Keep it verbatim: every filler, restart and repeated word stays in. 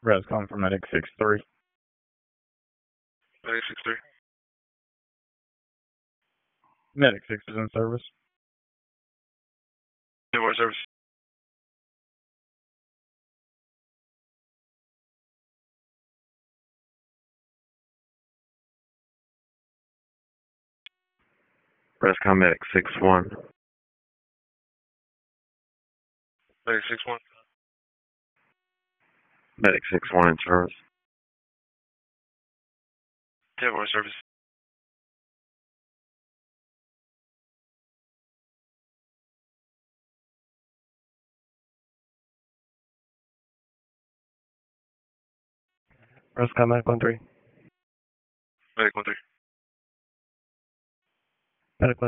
Res calling from Medic six three. Medic six three. Medic six is in service. Network service. Rescom Medic six one. Medic six one. Medic six one in service. Network service. Rescom Medic one three. Medic one three. Medic